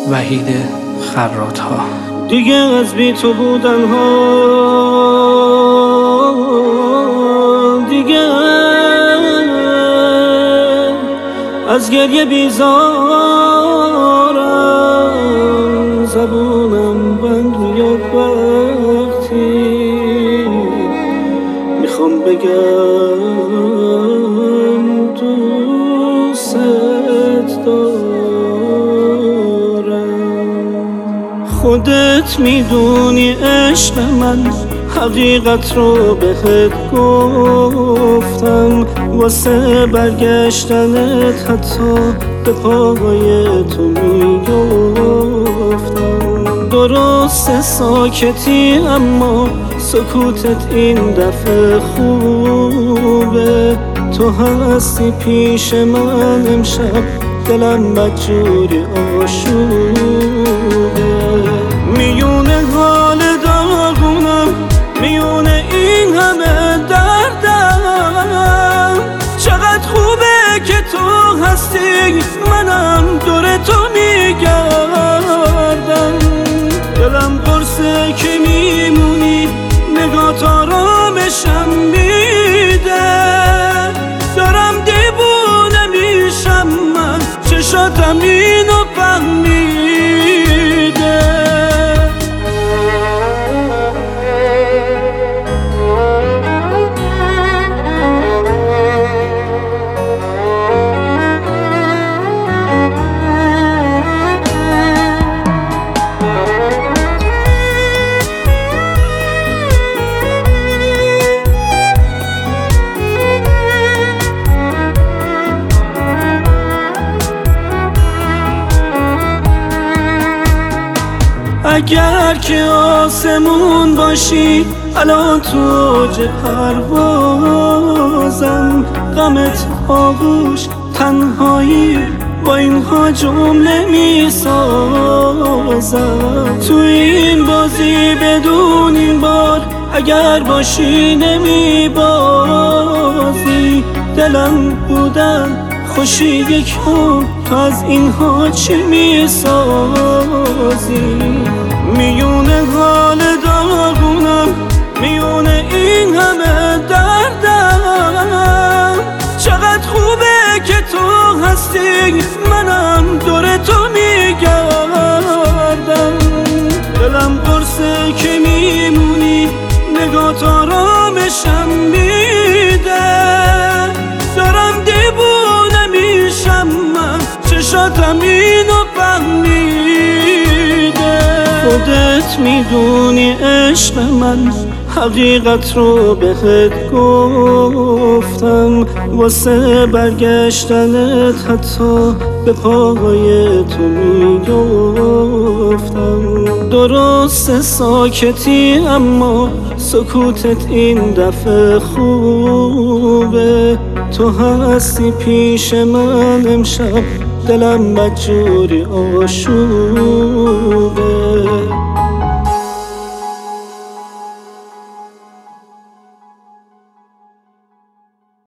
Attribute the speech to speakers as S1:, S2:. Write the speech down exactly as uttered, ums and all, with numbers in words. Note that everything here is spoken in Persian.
S1: وحید خراط‌ها.
S2: دیگه از بی تو بودن ها دیگه از گریه بیزارم، زبونم بند میاد وقتی میخوام بگم دوست دارم. خودت میدونی عشق من حقیقت رو بهت گفتم، واسه برگشتنت حتی به پای تو میگفتم. درست ساکتی اما سکوتت این دفعه خوبه، تو هستی پیش من امشب، دلم بدجوری آشوبه. میونه حال داغونم، میونه این همه دردم، چقدر خوبه که تو هستی، منم دور تو میگردم. دلم قرصه که میمونی، نگاه آرامشم میده، دارم دیوونه میشم من، چشاتم اینو فهمیده. اگر که آسمون باشی الان تو اوج پروازم، غمت آغوش تنهایی با اینها جمله می سازم. تو این بازی بدون این بار اگر باشی نمی بازی، دلم بودن خوشی یک هم، تو از اینها چی می سازی؟ میونه حال داغونم، میونه این همه دردم، چقدر خوبه که تو هستی، منم دور تو میگردم. دلم قرصه که میمونی، نگاه آرامشم میده، دارم دیوونه میشم من، چشاتم اینو فهمیده. خودت میدونی عشق من حقیقت رو بهت گفتم، واسه برگشتنت حتی به پای تو میگفتم. درست ساکتی اما سکوتت این دفعه خوبه، تو هستی پیش من امشب، دلم بدجوری آشوبه.